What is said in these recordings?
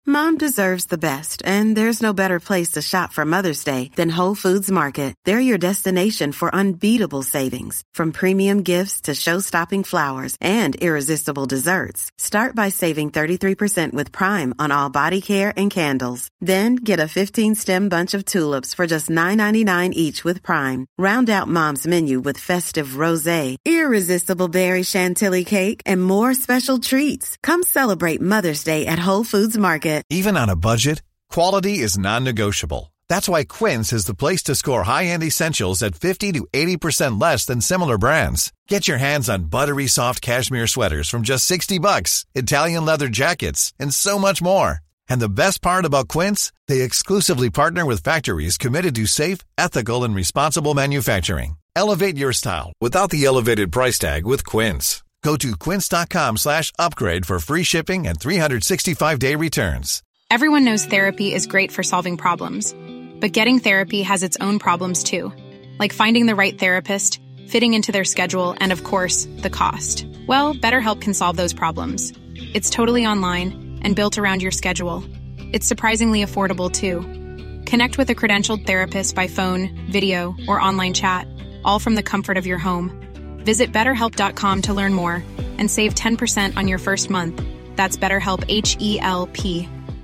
Mom deserves the best, and there's no better place to shop for Mother's Day than Whole Foods Market. They're your destination for unbeatable savings, from premium gifts to show-stopping flowers and irresistible desserts. Start by saving 33% with Prime on all body care and candles. Then get a 15-stem bunch of tulips for just $9.99 each with Prime. Round out Mom's menu with festive rosé, irresistible berry chantilly cake, and more special treats. Come celebrate Mother's Day at Whole Foods Market. Even on a budget, quality is non-negotiable. That's why Quince is the place to score high-end essentials at 50 to 80% less than similar brands. Get your hands on buttery soft cashmere sweaters from just $60, Italian leather jackets, and so much more. And the best part about Quince, they exclusively partner with factories committed to safe, ethical, and responsible manufacturing. Elevate your style without the elevated price tag with Quince. Go to quince.com/upgrade for free shipping and 365-day returns. Everyone knows therapy is great for solving problems, but getting therapy has its own problems too, like finding the right therapist, fitting into their schedule, and of course, the cost. Well, BetterHelp can solve those problems. It's totally online and built around your schedule. It's surprisingly affordable too. Connect with a credentialed therapist by phone, video, or online chat, all from the comfort of your home. Visit BetterHelp.com to learn more and save 10% on your first month. That's BetterHelp, H-E-L-P.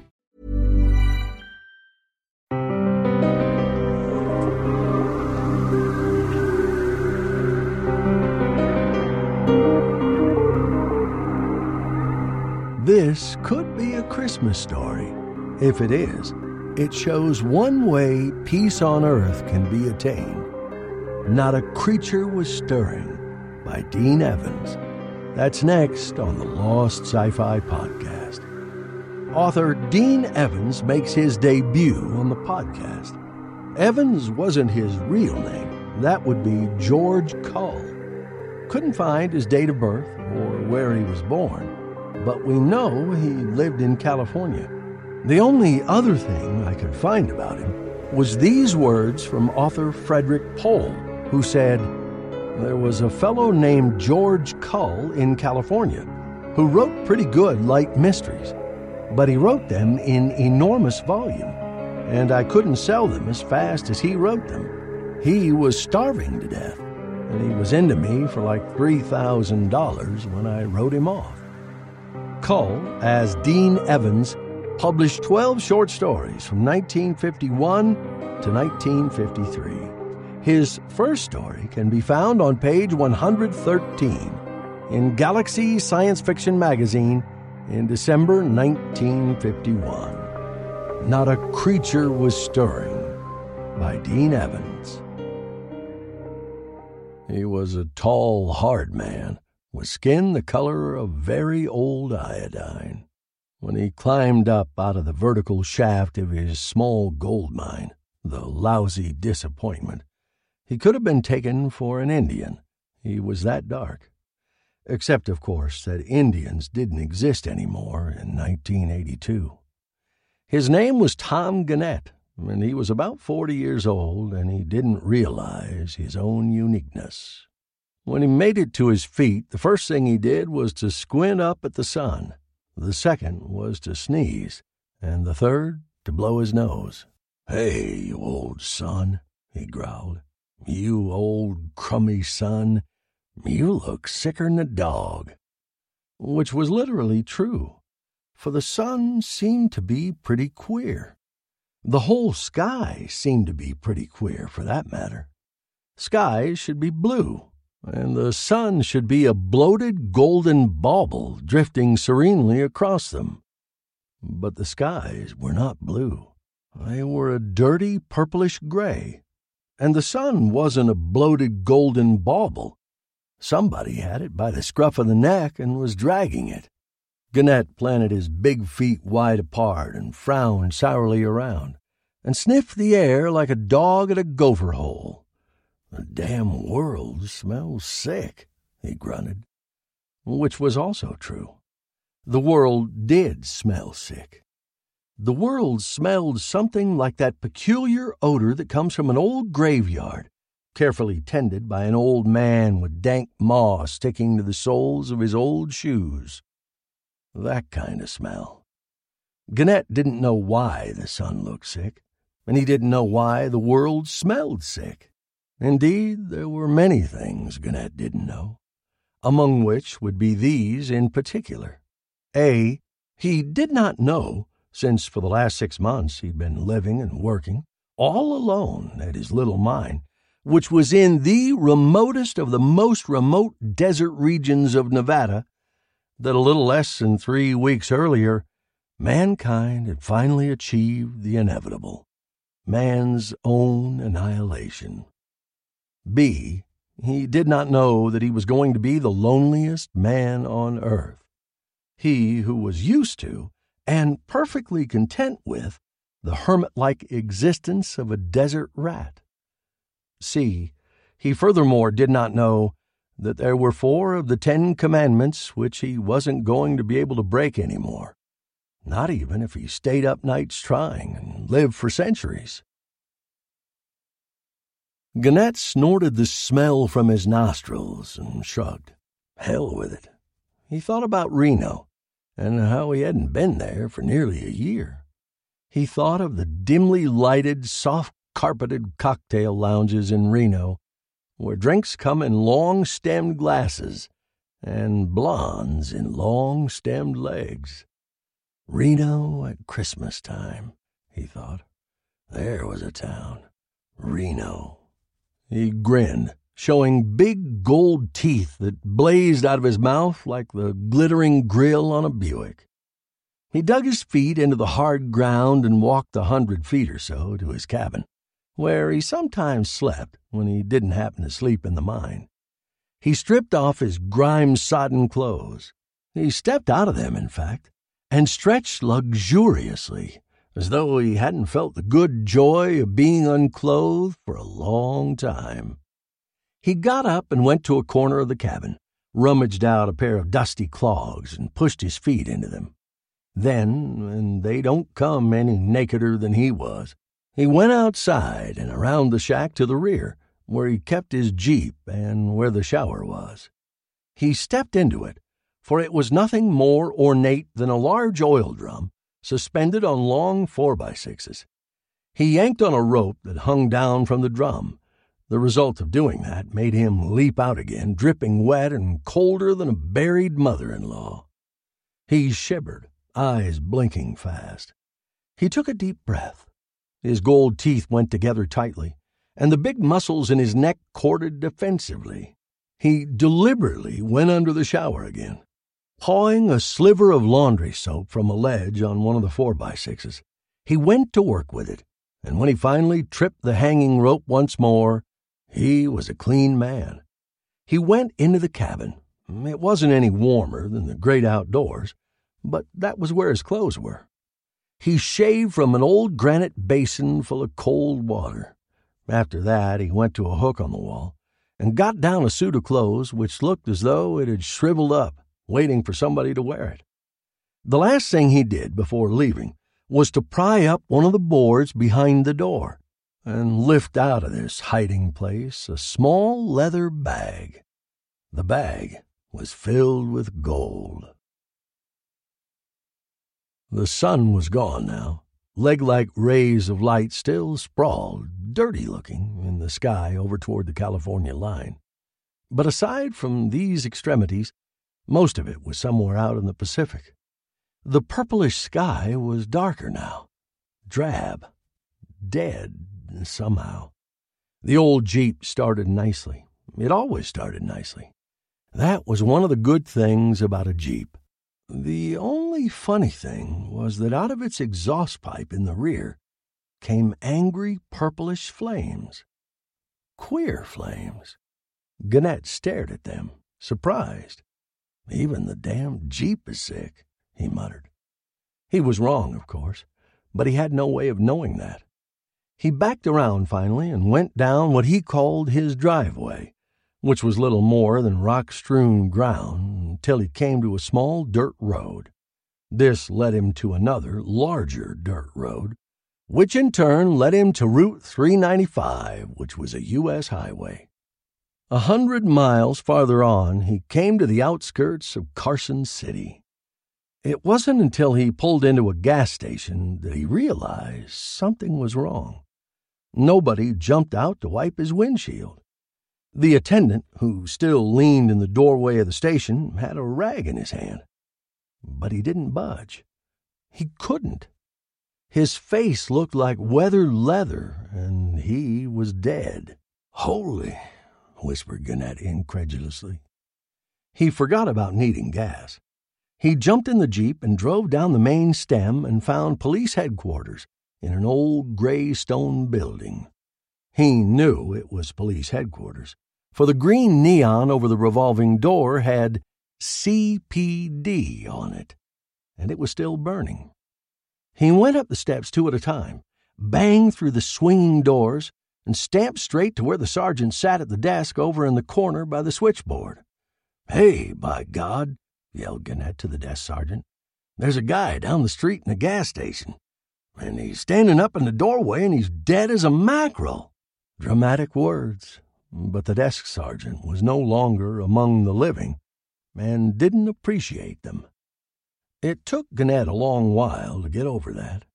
This could be a Christmas story. If it is, it shows one way peace on earth can be attained. Not a Creature Was Stirring by Dean Evans. That's next on the Lost Sci-Fi Podcast. Author Dean Evans makes his debut on the podcast. Evans wasn't his real name. That would be George Cull. Couldn't find his date of birth or where he was born, but we know he lived in California. The only other thing I could find about him was these words from author Frederick Pohl, who said, "There was a fellow named George Cull in California who wrote pretty good light mysteries, but he wrote them in enormous volume, and I couldn't sell them as fast as he wrote them. He was starving to death, and he was into me for like $3,000 when I wrote him off." Cull, as Dean Evans, published 12 short stories from 1951 to 1953. His first story can be found on page 113 in Galaxy Science Fiction magazine in December 1951. Not a Creature Was Stirring by Dean Evans. He was a tall, hard man with skin the color of very old iodine. When he climbed up out of the vertical shaft of his small gold mine, the lousy disappointment, he could have been taken for an Indian. He was that dark. Except, of course, that Indians didn't exist anymore in 1982. His name was Tom Gannett, and he was about 40 years old, and he didn't realize his own uniqueness. When he made it to his feet, the first thing he did was to squint up at the sun. The second was to sneeze, and the third to blow his nose. "Hey, you old son," he growled. "You old crummy son, you look sicker'n a dog." Which was literally true, for the sun seemed to be pretty queer. The whole sky seemed to be pretty queer, for that matter. Skies should be blue, and the sun should be a bloated golden bauble drifting serenely across them. But the skies were not blue. They were a dirty purplish gray. And the sun wasn't a bloated golden bauble. Somebody had it by the scruff of the neck and was dragging it. Gannett planted his big feet wide apart and frowned sourly around, and sniffed the air like a dog at a gopher hole. "The damn world smells sick," he grunted. Which was also true. The world did smell sick. The world smelled something like that peculiar odor that comes from an old graveyard, carefully tended by an old man with dank moss sticking to the soles of his old shoes. That kind of smell. Gannett didn't know why the sun looked sick, and he didn't know why the world smelled sick. Indeed, there were many things Gannett didn't know, among which would be these in particular. A, he did not know, since for the last 6 months he'd been living and working, all alone at his little mine, which was in the remotest of the most remote desert regions of Nevada, that a little less than 3 weeks earlier, mankind had finally achieved the inevitable, man's own annihilation. B, he did not know that he was going to be the loneliest man on earth. He who was used to, and perfectly content with, the hermit-like existence of a desert rat. C, he furthermore did not know that there were 4 of the 10 commandments which he wasn't going to be able to break anymore, not even if he stayed up nights trying and lived for centuries. Gannett snorted the smell from his nostrils and shrugged. Hell with it. He thought about Reno, and how he hadn't been there for nearly a year. He thought of the dimly lighted, soft-carpeted cocktail lounges in Reno, where drinks come in long-stemmed glasses and blondes in long-stemmed legs. Reno at Christmas time, he thought. There was a town. Reno. He grinned, showing big gold teeth that blazed out of his mouth like the glittering grill on a Buick. He dug his feet into the hard ground and walked 100 feet or so to his cabin, where he sometimes slept when he didn't happen to sleep in the mine. He stripped off his grime-sodden clothes. He stepped out of them, in fact, and stretched luxuriously, as though he hadn't felt the good joy of being unclothed for a long time. He got up and went to a corner of the cabin, rummaged out a pair of dusty clogs, and pushed his feet into them. Then, and they don't come any nakeder than he was, he went outside and around the shack to the rear, where he kept his Jeep and where the shower was. He stepped into it, for it was nothing more ornate than a large oil drum suspended on long 4x6s. He yanked on a rope that hung down from the drum. The result of doing that made him leap out again, dripping wet and colder than a buried mother-in-law. He shivered, eyes blinking fast. He took a deep breath. His gold teeth went together tightly, and the big muscles in his neck corded defensively. He deliberately went under the shower again. Pawing a sliver of laundry soap from a ledge on one of the 4x6s, he went to work with it, and when he finally tripped the hanging rope once more, he was a clean man. He went into the cabin. It wasn't any warmer than the great outdoors, but that was where his clothes were. He shaved from an old granite basin full of cold water. After that, he went to a hook on the wall and got down a suit of clothes which looked as though it had shriveled up, waiting for somebody to wear it. The last thing he did before leaving was to pry up one of the boards behind the door and lift out of this hiding place a small leather bag. The bag was filled with gold. The sun was gone now. Leg-like rays of light still sprawled, dirty-looking, in the sky over toward the California line. But aside from these extremities, most of it was somewhere out in the Pacific. The purplish sky was darker now, drab, dead somehow. The old Jeep started nicely. It always started nicely. That was one of the good things about a Jeep. The only funny thing was that out of its exhaust pipe in the rear came angry purplish flames. Queer flames. Gannett stared at them, surprised. Even the damn Jeep is sick, he muttered. He was wrong, of course, but he had no way of knowing that. He backed around finally and went down what he called his driveway, which was little more than rock-strewn ground, until he came to a small dirt road. This led him to another, larger dirt road, which in turn led him to Route 395, which was a U.S. highway. 100 miles farther on, he came to the outskirts of Carson City. It wasn't until he pulled into a gas station that he realized something was wrong. Nobody jumped out to wipe his windshield. The attendant, who still leaned in the doorway of the station, had a rag in his hand. But he didn't budge. He couldn't. His face looked like weathered leather, and he was dead. "Holy," whispered Gannett incredulously. He forgot about needing gas. He jumped in the Jeep and drove down the main stem and found police headquarters in an old gray stone building. He knew it was police headquarters, for the green neon over the revolving door had CPD on it, and it was still burning. He went up the steps 2 at a time, banged through the swinging doors, and stamped straight to where the sergeant sat at the desk over in the corner by the switchboard. "Hey, by God," yelled Gannett to the desk sergeant. "There's a guy down the street in a gas station, and he's standing up in the doorway and he's dead as a mackerel." Dramatic words, but the desk sergeant was no longer among the living and didn't appreciate them. It took Gannett a long while to get over that.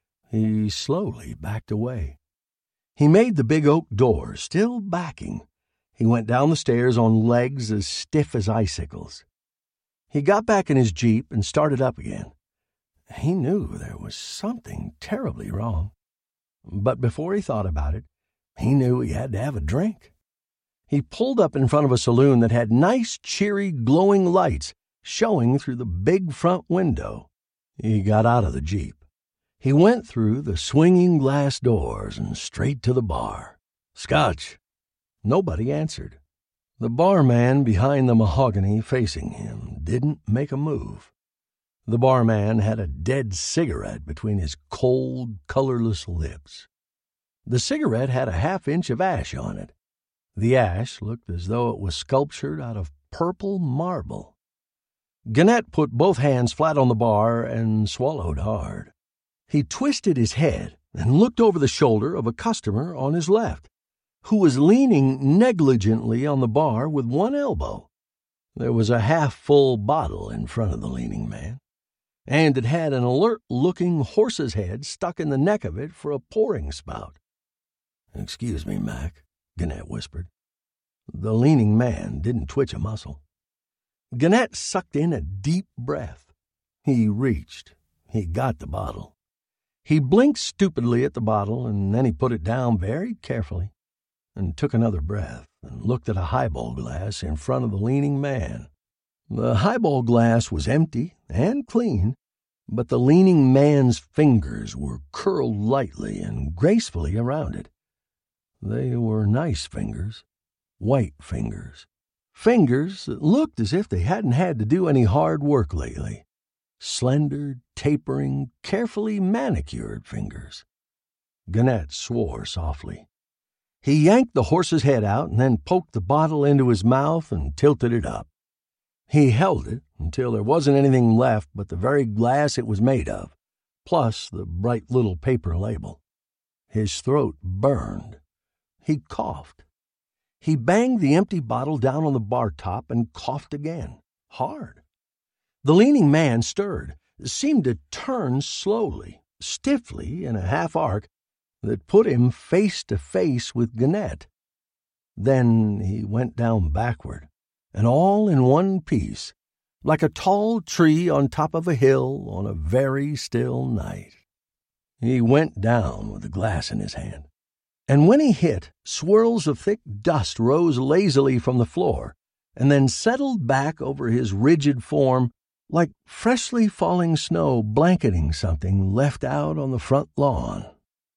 He slowly backed away. He made the big oak door, still backing. He went down the stairs on legs as stiff as icicles. He got back in his Jeep and started up again. He knew there was something terribly wrong. But before he thought about it, he knew he had to have a drink. He pulled up in front of a saloon that had nice, cheery, glowing lights showing through the big front window. He got out of the Jeep. He went through the swinging glass doors and straight to the bar. "Scotch." Nobody answered. The barman behind the mahogany facing him didn't make a move. The barman had a dead cigarette between his cold, colorless lips. The cigarette had a half-inch of ash on it. The ash looked as though it was sculptured out of purple marble. Gannett put both hands flat on the bar and swallowed hard. He twisted his head and looked over the shoulder of a customer on his left, who was leaning negligently on the bar with one elbow. There was a half-full bottle in front of the leaning man, and it had an alert-looking horse's head stuck in the neck of it for a pouring spout. "Excuse me, Mac," Gannett whispered. The leaning man didn't twitch a muscle. Gannett sucked in a deep breath. He reached. He got the bottle. He blinked stupidly at the bottle, and then he put it down very carefully and took another breath and looked at a highball glass in front of the leaning man. The highball glass was empty and clean, but the leaning man's fingers were curled lightly and gracefully around it. They were nice fingers, white fingers. Fingers that looked as if they hadn't had to do any hard work lately. Slender, tapering, carefully manicured fingers. Gannett swore softly. He yanked the horse's head out and then poked the bottle into his mouth and tilted it up. He held it until there wasn't anything left but the very glass it was made of, plus the bright little paper label. His throat burned. He coughed. He banged the empty bottle down on the bar top and coughed again, hard. The leaning man stirred, seemed to turn slowly, stiffly, in a half-arc that put him face to face with Gannett. Then he went down backward, and all in one piece, like a tall tree on top of a hill on a very still night. He went down with the glass in his hand. And when he hit, swirls of thick dust rose lazily from the floor and then settled back over his rigid form like freshly falling snow blanketing something left out on the front lawn.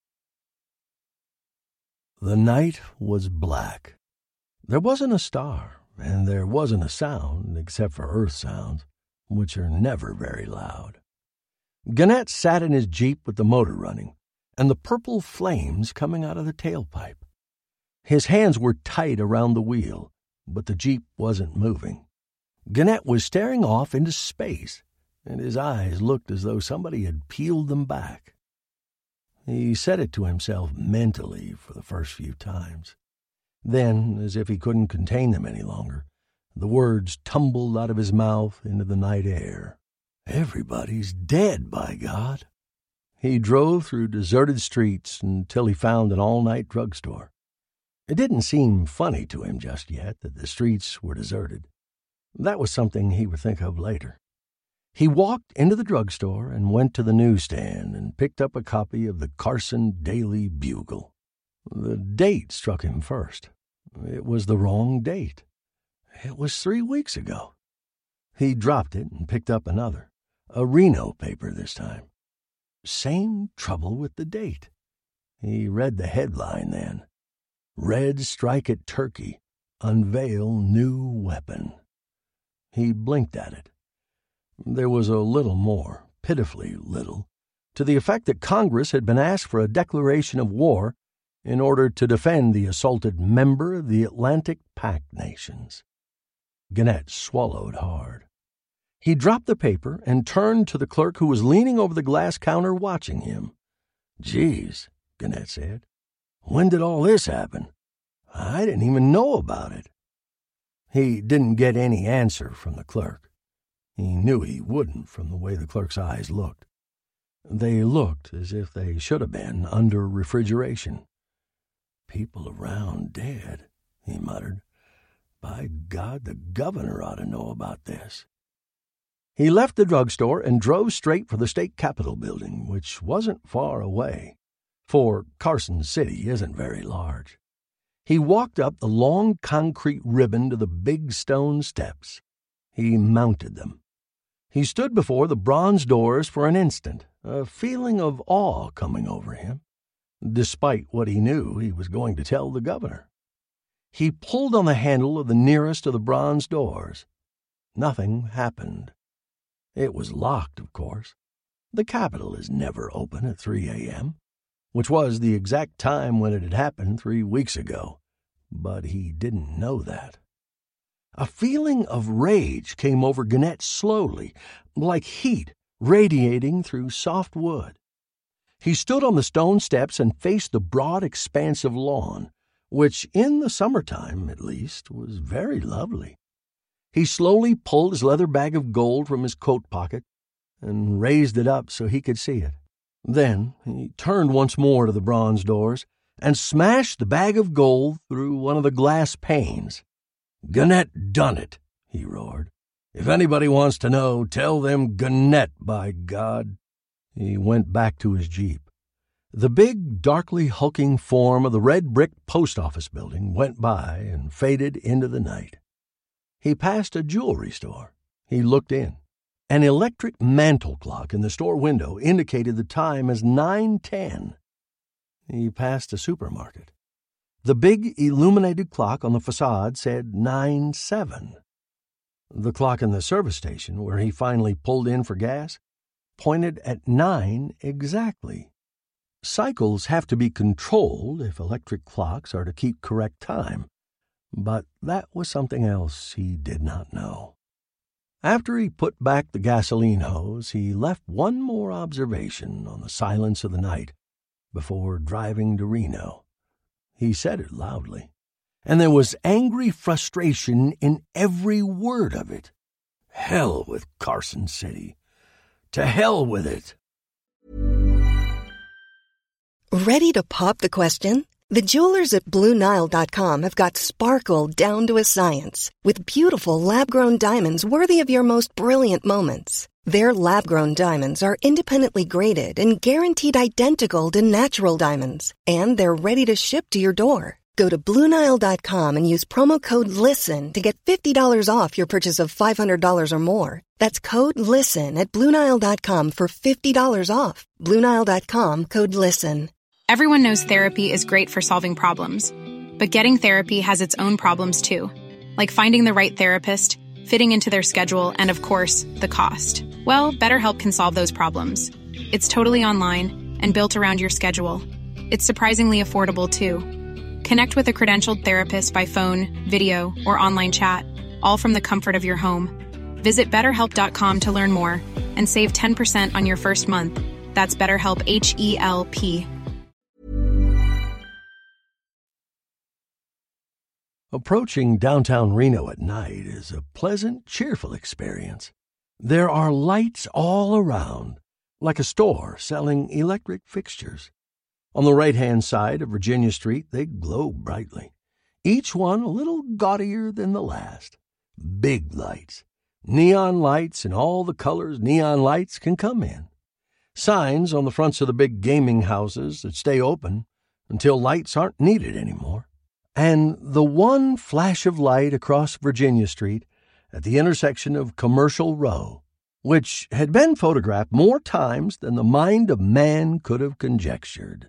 The night was black. There wasn't a star, and there wasn't a sound except for earth sounds, which are never very loud. Gannett sat in his Jeep with the motor running, and the purple flames coming out of the tailpipe. His hands were tight around the wheel, but the Jeep wasn't moving. Gannett was staring off into space, and his eyes looked as though somebody had peeled them back. He said it to himself mentally for the first few times. Then, as if he couldn't contain them any longer, the words tumbled out of his mouth into the night air. Everybody's dead, by God. He drove through deserted streets until he found an all-night drugstore. It didn't seem funny to him just yet that the streets were deserted. That was something he would think of later. He walked into the drugstore and went to the newsstand and picked up a copy of the Carson Daily Bugle. The date struck him first. It was the wrong date. It was 3 weeks ago. He dropped it and picked up another, a Reno paper this time. Same trouble with the date. He read the headline then. Red strike at Turkey. Unveil new weapon. He blinked at it. There was a little more, pitifully little, to the effect that Congress had been asked for a declaration of war in order to defend the assaulted member of the Atlantic Pact Nations. Gannett swallowed hard. He dropped the paper and turned to the clerk who was leaning over the glass counter watching him. "Geez," Gannett said. "When did all this happen? I didn't even know about it." He didn't get any answer from the clerk. He knew he wouldn't from the way the clerk's eyes looked. They looked as if they should have been under refrigeration. "People around dead," he muttered. "By God, the governor ought to know about this." He left the drugstore and drove straight for the state capitol building, which wasn't far away, for Carson City isn't very large. He walked up the long concrete ribbon to the big stone steps. He mounted them. He stood before the bronze doors for an instant, a feeling of awe coming over him, despite what he knew he was going to tell the governor. He pulled on the handle of the nearest of the bronze doors. Nothing happened. It was locked, of course. The Capitol is never open at 3 a.m., which was the exact time when it had happened 3 weeks ago, but he didn't know that. A feeling of rage came over Gannett slowly, like heat radiating through soft wood. He stood on the stone steps and faced the broad expanse of lawn, which, in the summertime at least, was very lovely. He slowly pulled his leather bag of gold from his coat pocket and raised it up so he could see it. Then he turned once more to the bronze doors and smashed the bag of gold through one of the glass panes. "Gannett done it," he roared. "If anybody wants to know, tell them Gannett, by God." He went back to his Jeep. The big, darkly hulking form of the red brick post office building went by and faded into the night. He passed a jewelry store. He looked in. An electric mantel clock in the store window indicated the time as 9:10. He passed a supermarket. The big illuminated clock on the facade said 9:07. The clock in the service station, where he finally pulled in for gas, pointed at 9 exactly. Cycles have to be controlled if electric clocks are to keep correct time, but that was something else he did not know. After he put back the gasoline hose, he left one more observation on the silence of the night before driving to Reno. He said it loudly, and there was angry frustration in every word of it. Hell with Carson City. To hell with it. Ready to pop the question? The jewelers at BlueNile.com have got sparkle down to a science with beautiful lab-grown diamonds worthy of your most brilliant moments. Their lab-grown diamonds are independently graded and guaranteed identical to natural diamonds, and they're ready to ship to your door. Go to BlueNile.com and use promo code LISTEN to get $50 off your purchase of $500 or more. That's code LISTEN at BlueNile.com for $50 off. BlueNile.com, code LISTEN. Everyone knows therapy is great for solving problems, but getting therapy has its own problems too, like finding the right therapist, fitting into their schedule, and of course, the cost. Well, BetterHelp can solve those problems. It's totally online and built around your schedule. It's surprisingly affordable too. Connect with a credentialed therapist by phone, video, or online chat, all from the comfort of your home. Visit BetterHelp.com to learn more and save 10% on your first month. That's BetterHelp, H-E-L-P. Approaching downtown Reno at night is a pleasant, cheerful experience. There are lights all around, like a store selling electric fixtures. On the right-hand side of Virginia Street, they glow brightly, each one a little gaudier than the last. Big lights, neon lights in all the colors neon lights can come in. Signs on the fronts of the big gaming houses that stay open until lights aren't needed anymore. And the one flash of light across Virginia Street at the intersection of Commercial Row, which had been photographed more times than the mind of man could have conjectured.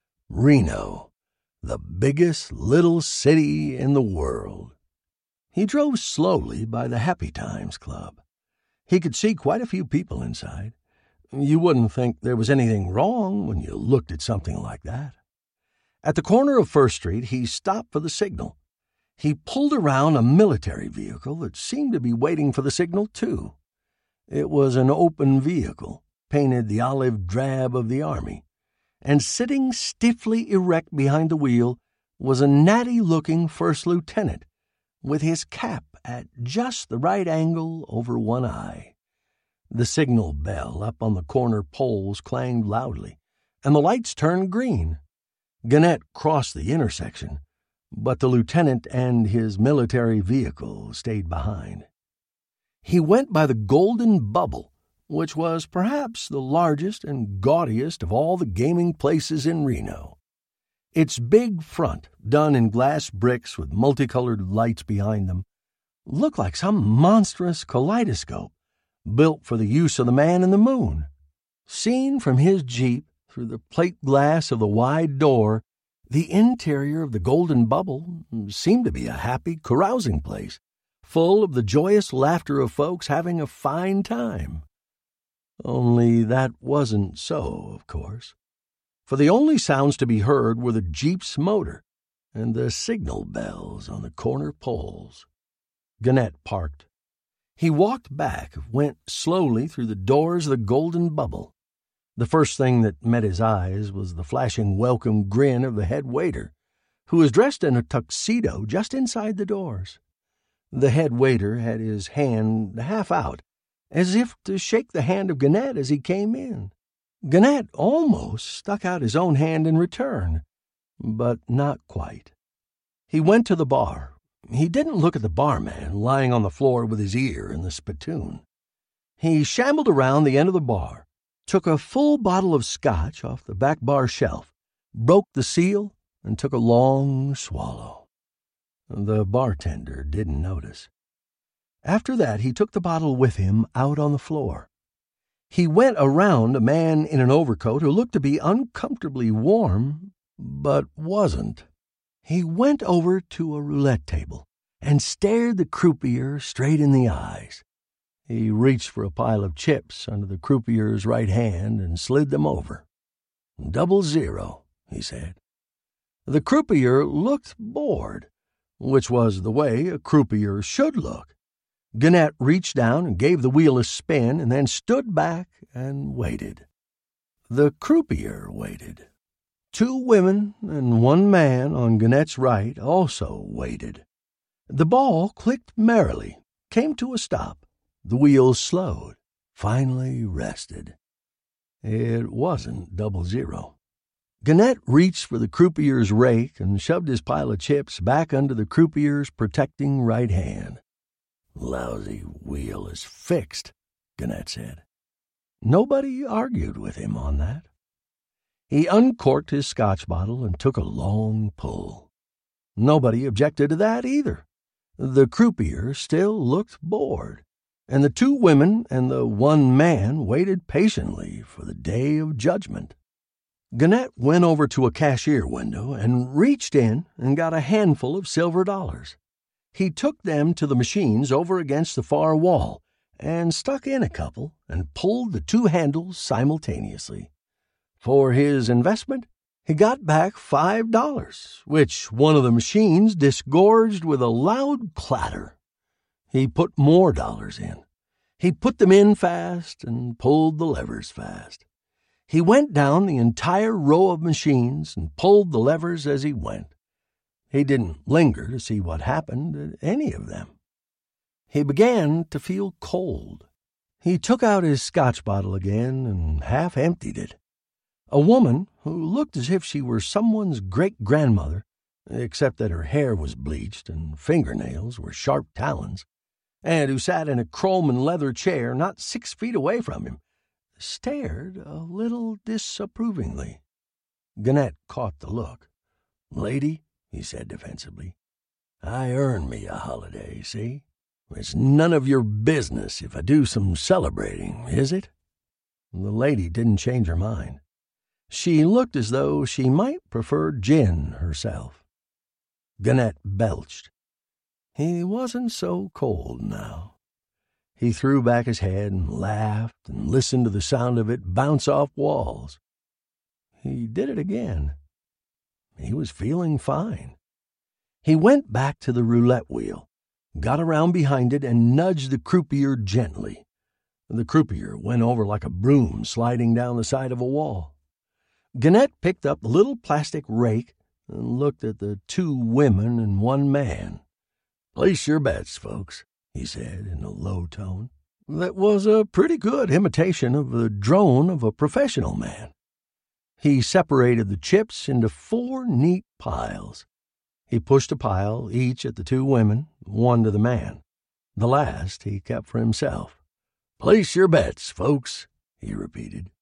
Reno, the biggest little city in the world. He drove slowly by the Happy Times Club. He could see quite a few people inside. You wouldn't think there was anything wrong when you looked at something like that. At the corner of First Street, he stopped for the signal. He pulled around a military vehicle that seemed to be waiting for the signal, too. It was an open vehicle, painted the olive drab of the Army, and sitting stiffly erect behind the wheel was a natty-looking first lieutenant with his cap at just the right angle over one eye. The signal bell up on the corner poles clanged loudly, and the lights turned green. Gannett crossed the intersection, but the lieutenant and his military vehicle stayed behind. He went by the Golden Bubble, which was perhaps the largest and gaudiest of all the gaming places in Reno. Its big front, done in glass bricks with multicolored lights behind them, looked like some monstrous kaleidoscope built for the use of the man in the moon. Seen from his Jeep through the plate glass of the wide door, the interior of the Golden Bubble seemed to be a happy, carousing place, full of the joyous laughter of folks having a fine time. Only that wasn't so, of course, for the only sounds to be heard were the Jeep's motor and the signal bells on the corner poles. Gannett parked. He walked back, went slowly through the doors of the Golden Bubble. The first thing that met his eyes was the flashing welcome grin of the head waiter, who was dressed in a tuxedo just inside the doors. The head waiter had his hand half out, as if to shake the hand of Gannett as he came in. Gannett almost stuck out his own hand in return, but not quite. He went to the bar. He didn't look at the barman lying on the floor with his ear in the spittoon. He shambled around the end of the bar, took a full bottle of scotch off the back bar shelf, broke the seal, and took a long swallow. The bartender didn't notice. After that, he took the bottle with him out on the floor. He went around a man in an overcoat who looked to be uncomfortably warm, but wasn't. He went over to a roulette table and stared the croupier straight in the eyes. He reached for a pile of chips under the croupier's right hand and slid them over. 000, he said. The croupier looked bored, which was the way a croupier should look. Gannett reached down and gave the wheel a spin and then stood back and waited. The croupier waited. 2 women and 1 man on Gannett's right also waited. The ball clicked merrily, came to a stop. The wheel slowed, finally rested. It wasn't 00. Gannett reached for the croupier's rake and shoved his pile of chips back under the croupier's protecting right hand. "Lousy wheel is fixed," Gannett said. Nobody argued with him on that. He uncorked his scotch bottle and took a long pull. Nobody objected to that either. The croupier still looked bored, and the 2 women and the 1 man waited patiently for the day of judgment. Gannett went over to a cashier window and reached in and got a handful of silver dollars. He took them to the machines over against the far wall and stuck in a couple and pulled the 2 handles simultaneously. For his investment, he got back $5, which one of the machines disgorged with a loud clatter. He put more dollars in. He put them in fast and pulled the levers fast. He went down the entire row of machines and pulled the levers as he went. He didn't linger to see what happened at any of them. He began to feel cold. He took out his scotch bottle again and half emptied it. A woman, who looked as if she were someone's great-grandmother, except that her hair was bleached and fingernails were sharp talons, and who sat in a chrome and leather chair not 6 feet away from him, stared a little disapprovingly. Gannett caught the look. "Lady," he said defensively, "I earn me a holiday, see? It's none of your business if I do some celebrating, is it?" The lady didn't change her mind. She looked as though she might prefer gin herself. Gannett belched. He wasn't so cold now. He threw back his head and laughed and listened to the sound of it bounce off walls. He did it again. He was feeling fine. He went back to the roulette wheel, got around behind it, and nudged the croupier gently. The croupier went over like a broom sliding down the side of a wall. Gannett picked up the little plastic rake and looked at the 2 women and 1 man. "Place your bets, folks," he said in a low tone. That was a pretty good imitation of the drone of a professional man. He separated the chips into 4 neat piles. He pushed a pile each at the 2 women, 1 to the man. The last he kept for himself. "Place your bets, folks," he repeated.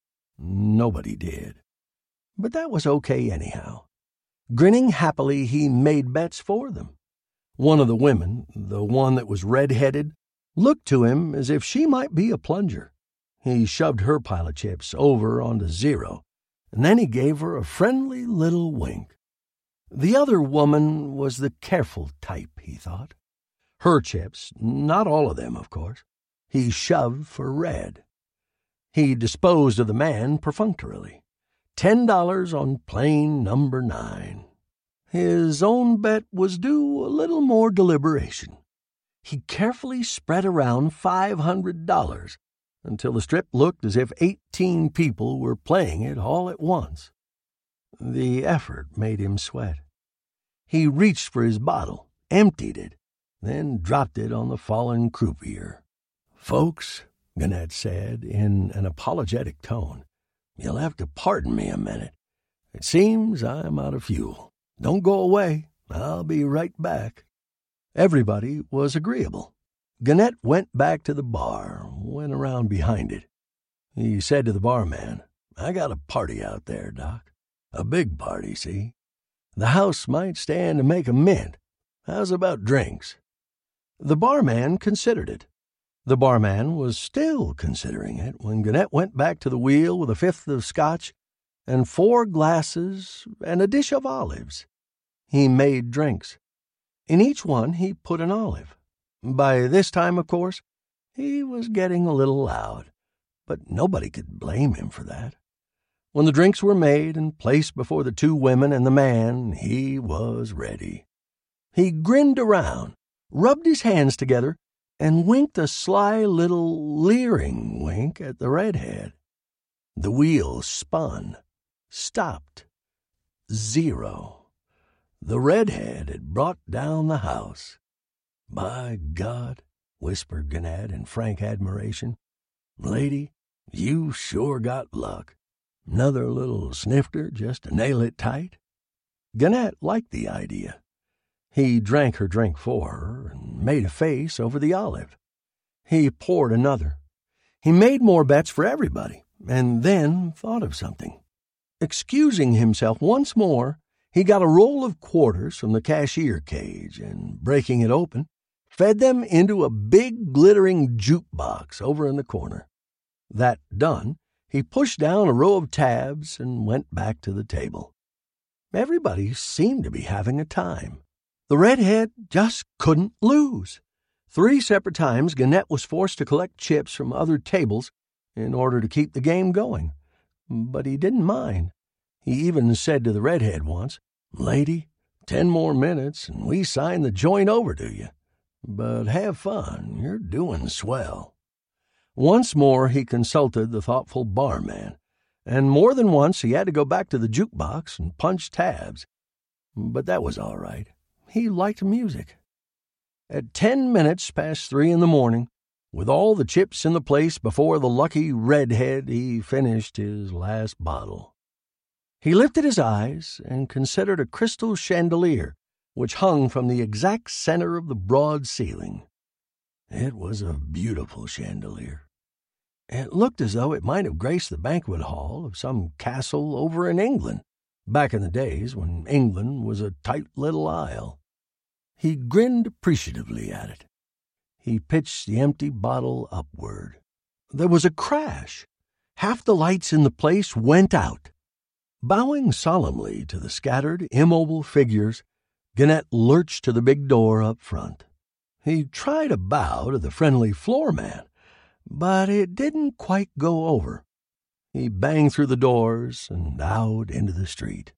Nobody did. But that was okay anyhow. Grinning happily, he made bets for them. One of the women, the one that was red-headed, looked to him as if she might be a plunger. He shoved her pile of chips over onto 0, and then he gave her a friendly little wink. The other woman was the careful type, he thought. Her chips, not all of them, of course, he shoved for red. He disposed of the man perfunctorily. $10 on plain number 9. His own bet was due a little more deliberation. He carefully spread around $500 until the strip looked as if 18 people were playing it all at once. The effort made him sweat. He reached for his bottle, emptied it, then dropped it on the fallen croupier. "Folks," Gannett said in an apologetic tone, "you'll have to pardon me a minute. It seems I'm out of fuel. Don't go away. I'll be right back." Everybody was agreeable. Gannett went back to the bar, went around behind it. He said to the barman, "I got a party out there, Doc. A big party, see? The house might stand to make a mint. How's about drinks?" The barman considered it. The barman was still considering it when Gannett went back to the wheel with a 5th of scotch and 4 glasses and a dish of olives. He made drinks. In each one he put an olive. By this time, of course, he was getting a little loud, but nobody could blame him for that. When the drinks were made and placed before the 2 women and the man, he was ready. He grinned around, rubbed his hands together, and winked a sly little leering wink at the redhead. The wheel spun, stopped. 0. The redhead had brought down the house. "By God," whispered Gannett in frank admiration. "Lady, you sure got luck. Another little snifter just to nail it tight." Gannett liked the idea. He drank her drink for her and made a face over the olive. He poured another. He made more bets for everybody, and then thought of something. Excusing himself once more, he got a roll of quarters from the cashier cage and, breaking it open, fed them into a big glittering jukebox over in the corner. That done, he pushed down a row of tabs and went back to the table. Everybody seemed to be having a time. The redhead just couldn't lose. 3 separate times Gannett was forced to collect chips from other tables in order to keep the game going. But he didn't mind. He even said to the redhead once, "Lady, 10 more minutes and we sign the joint over to you. But have fun, you're doing swell." Once more he consulted the thoughtful barman, and more than once he had to go back to the jukebox and punch tabs. But that was all right. He liked music. At 10 minutes past 3 in the morning, With all the chips in the place before the lucky redhead, he finished his last bottle. He lifted his eyes and considered a crystal chandelier which hung from the exact center of the broad ceiling. It was a beautiful chandelier. It looked as though it might have graced the banquet hall of some castle over in England, back in the days when England was a tight little isle. He grinned appreciatively at it. He pitched the empty bottle upward. There was a crash. Half the lights in the place went out. Bowing solemnly to the scattered, immobile figures, Gannett lurched to the big door up front. He tried a bow to the friendly floor man, but it didn't quite go over. He banged through the doors and out into the street.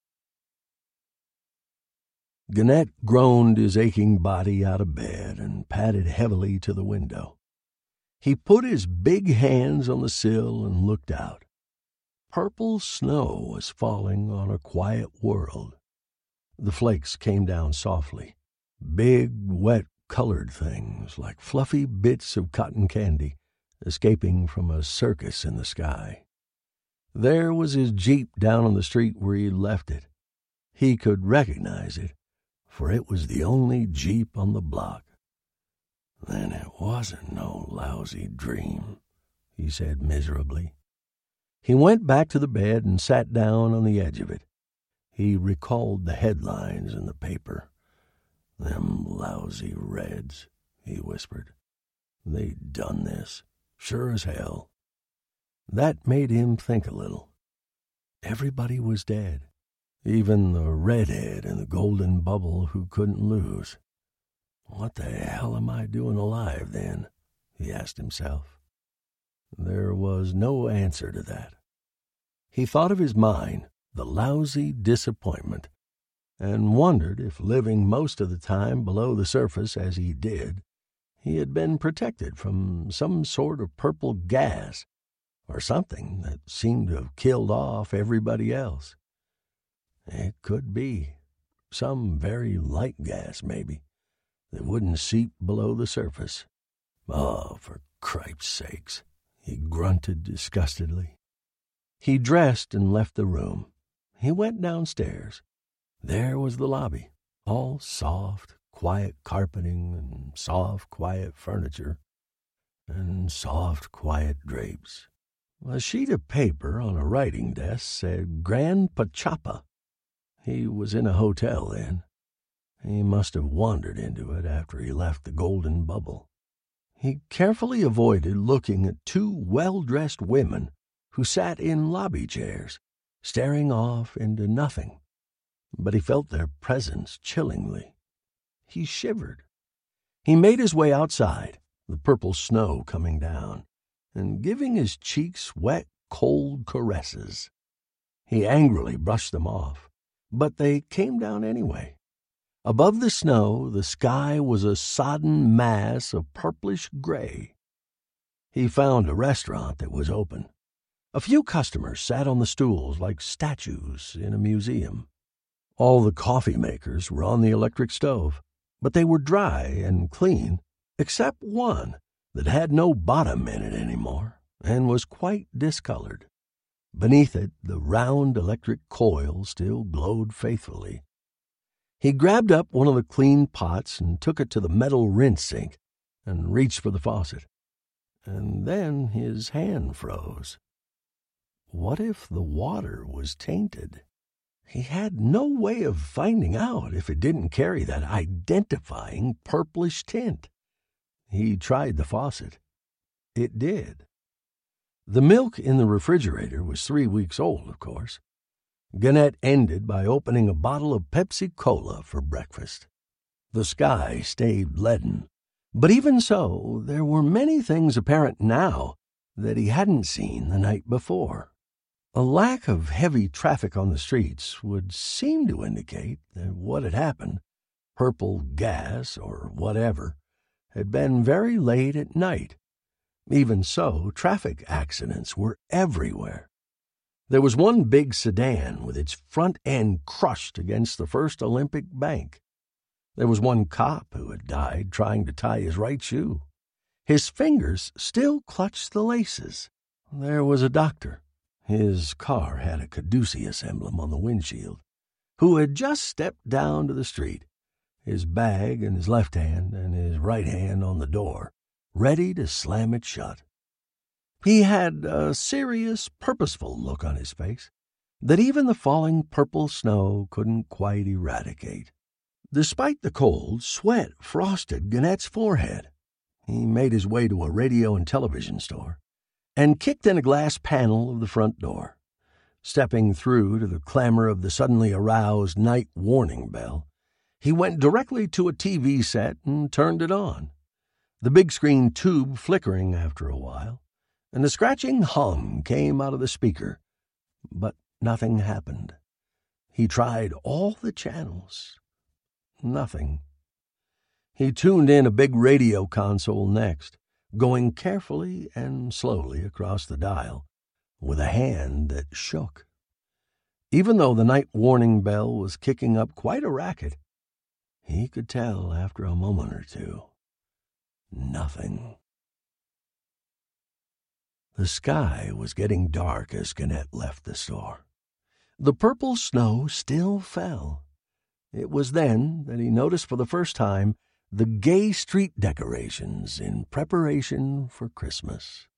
Gannett groaned his aching body out of bed and padded heavily to the window. He put his big hands on the sill and looked out. Purple snow was falling on a quiet world. The flakes came down softly, big, wet, colored things like fluffy bits of cotton candy escaping from a circus in the sky. There was his Jeep down on the street where he left it. He could recognize it, for it was the only Jeep on the block. Then it wasn't no lousy dream, he said miserably. He went back to the bed and sat down on the edge of it. He recalled the headlines in the paper. "Them lousy Reds," he whispered. "They done this, sure as hell." That made him think a little. Everybody was dead. Even the redhead in the golden bubble who couldn't lose. What the hell am I doing alive, then? He asked himself. There was no answer to that. He thought of his mine, the lousy disappointment, and wondered if living most of the time below the surface as he did, he had been protected from some sort of purple gas or something that seemed to have killed off everybody else. It could be. Some very light gas, maybe, that wouldn't seep below the surface. Oh, for Christ's sakes, he grunted disgustedly. He dressed and left the room. He went downstairs. There was the lobby, all soft, quiet carpeting and soft, quiet furniture and soft, quiet drapes. A sheet of paper on a writing desk said Grand Pachapa. He was in a hotel then. He must have wandered into it after he left the golden bubble. He carefully avoided looking at two well-dressed women who sat in lobby chairs, staring off into nothing. But he felt their presence chillingly. He shivered. He made his way outside, the purple snow coming down, and giving his cheeks wet, cold caresses. He angrily brushed them off, but they came down anyway. Above the snow, the sky was a sodden mass of purplish gray. He found a restaurant that was open. A few customers sat on the stools like statues in a museum. All the coffee makers were on the electric stove, but they were dry and clean, except one that had no bottom in it anymore and was quite discolored. Beneath it, the round electric coil still glowed faithfully. He grabbed up one of the clean pots and took it to the metal rinse sink and reached for the faucet. And then his hand froze. What if the water was tainted? He had no way of finding out if it didn't carry that identifying purplish tint. He tried the faucet. It did. The milk in the refrigerator was 3 weeks old, of course. Gannett ended by opening a bottle of Pepsi-Cola for breakfast. The sky stayed leaden, but even so, there were many things apparent now that he hadn't seen the night before. A lack of heavy traffic on the streets would seem to indicate that what had happened, purple gas or whatever, had been very late at night. Even so, traffic accidents were everywhere. There was one big sedan with its front end crushed against the First Olympic Bank. There was one cop who had died trying to tie his right shoe. His fingers still clutched the laces. There was a doctor. His car had a Caduceus emblem on the windshield, who had just stepped down to the street, his bag in his left hand and his right hand on the door, ready to slam it shut. He had a serious, purposeful look on his face that even the falling purple snow couldn't quite eradicate. Despite the cold, sweat frosted Gannett's forehead. He made his way to a radio and television store and kicked in a glass panel of the front door. Stepping through to the clamor of the suddenly aroused night warning bell, he went directly to a TV set and turned it on, the big screen tube flickering after a while, and a scratching hum came out of the speaker, but nothing happened. He tried all the channels. Nothing. He tuned in a big radio console next, going carefully and slowly across the dial, with a hand that shook. Even though the night warning bell was kicking up quite a racket, he could tell after a moment or two. Nothing. The sky was getting dark as Gannett left the store. The purple snow still fell. It was then that he noticed for the first time the gay street decorations in preparation for Christmas.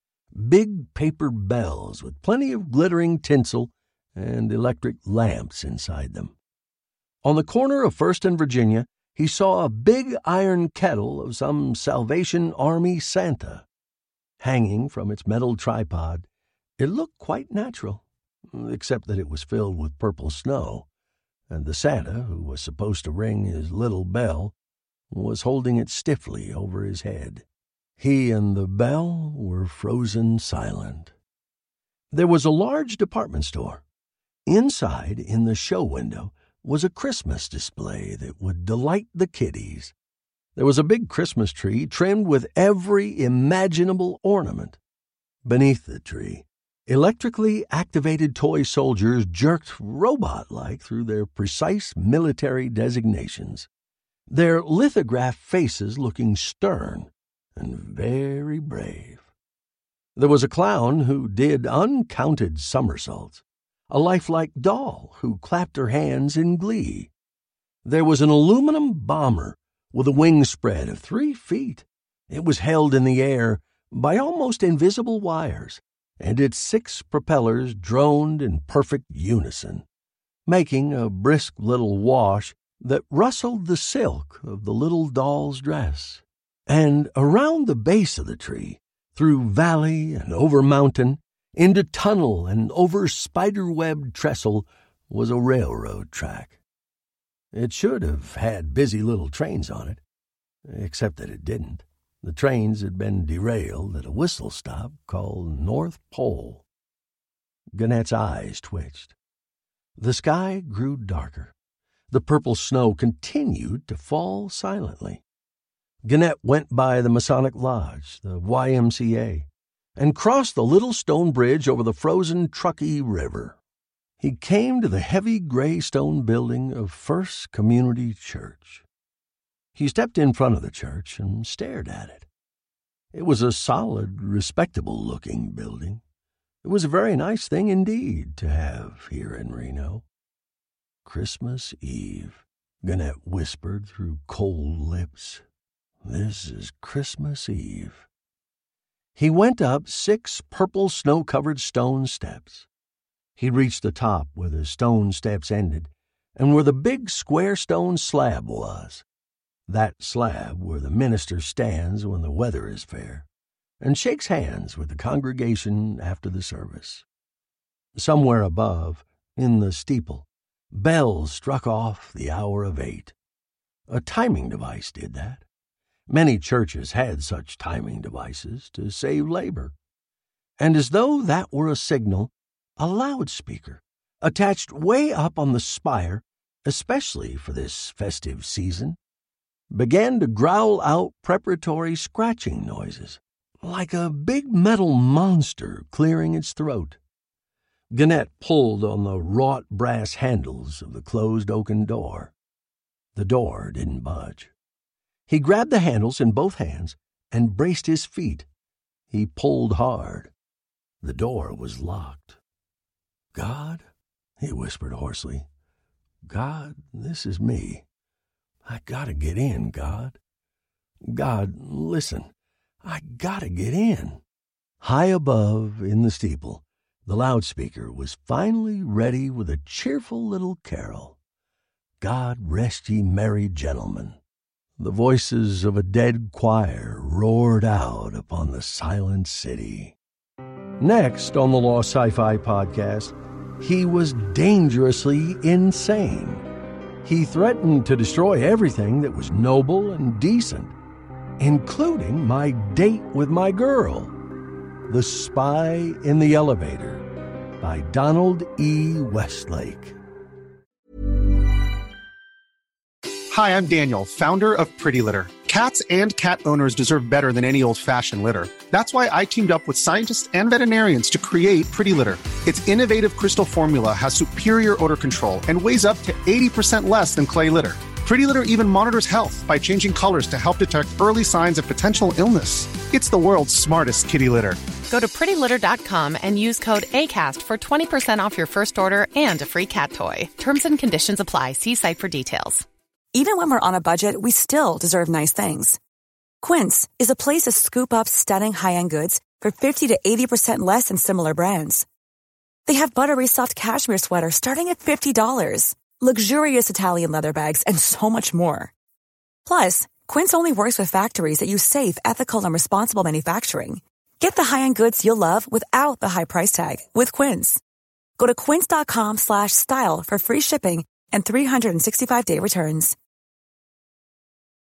Big paper bells with plenty of glittering tinsel and electric lamps inside them. On the corner of First and Virginia, he saw a big iron kettle of some Salvation Army Santa. Hanging from its metal tripod, it looked quite natural, except that it was filled with purple snow, and the Santa, who was supposed to ring his little bell, was holding it stiffly over his head. He and the bell were frozen silent. There was a large department store. Inside, in the show window, was a Christmas display that would delight the kiddies. There was a big Christmas tree trimmed with every imaginable ornament. Beneath the tree, electrically activated toy soldiers jerked robot-like through their precise military designations, their lithographed faces looking stern and very brave. There was a clown who did uncounted somersaults, a lifelike doll who clapped her hands in glee. There was an aluminum bomber with a wingspread of 3 feet. It was held in the air by almost invisible wires, and its 6 propellers droned in perfect unison, making a brisk little wash that rustled the silk of the little doll's dress. And around the base of the tree, through valley and over mountain, into tunnel and over spider-webbed trestle, was a railroad track. It should have had busy little trains on it, except that it didn't. The trains had been derailed at a whistle stop called North Pole. Gannett's eyes twitched. The sky grew darker. The purple snow continued to fall silently. Gannett went by the Masonic Lodge, the YMCA, and crossed the little stone bridge over the frozen Truckee River. He came to the heavy gray stone building of First Community Church. He stepped in front of the church and stared at it. It was a solid, respectable-looking building. It was a very nice thing indeed to have here in Reno. Christmas Eve, Gannett whispered through cold lips. This is Christmas Eve. He went up 6 purple snow-covered stone steps. He reached the top where the stone steps ended and where the big square stone slab was. That slab where the minister stands when the weather is fair and shakes hands with the congregation after the service. Somewhere above, in the steeple, bells struck off the hour of 8. A timing device did that. Many churches had such timing devices to save labor. And as though that were a signal, a loudspeaker, attached way up on the spire, especially for this festive season, began to growl out preparatory scratching noises, like a big metal monster clearing its throat. Gannett pulled on the wrought brass handles of the closed oaken door. The door didn't budge. He grabbed the handles in both hands and braced his feet. He pulled hard. The door was locked. "God," he whispered hoarsely. "God, this is me. I gotta get in, God. God, listen, I gotta get in." High above, in the steeple, the loudspeaker was finally ready with a cheerful little carol. "God rest ye merry gentlemen." The voices of a dead choir roared out upon the silent city. Next on the Lost Sci-Fi podcast, he was dangerously insane. He threatened to destroy everything that was noble and decent, including my date with my girl. The Spy in the Elevator by Donald E. Westlake. Hi, I'm Daniel, founder of Pretty Litter. Cats and cat owners deserve better than any old-fashioned litter. That's why I teamed up with scientists and veterinarians to create Pretty Litter. Its innovative crystal formula has superior odor control and weighs up to 80% less than clay litter. Pretty Litter even monitors health by changing colors to help detect early signs of potential illness. It's the world's smartest kitty litter. Go to prettylitter.com and use code ACAST for 20% off your first order and a free cat toy. Terms and conditions apply. See site for details. Even when we're on a budget, we still deserve nice things. Quince is a place to scoop up stunning high-end goods for 50 to 80% less than similar brands. They have buttery soft cashmere sweaters starting at $50, luxurious Italian leather bags, and so much more. Plus, Quince only works with factories that use safe, ethical, and responsible manufacturing. Get the high-end goods you'll love without the high price tag with Quince. Go to quince.com/style for free shipping and 365-day returns.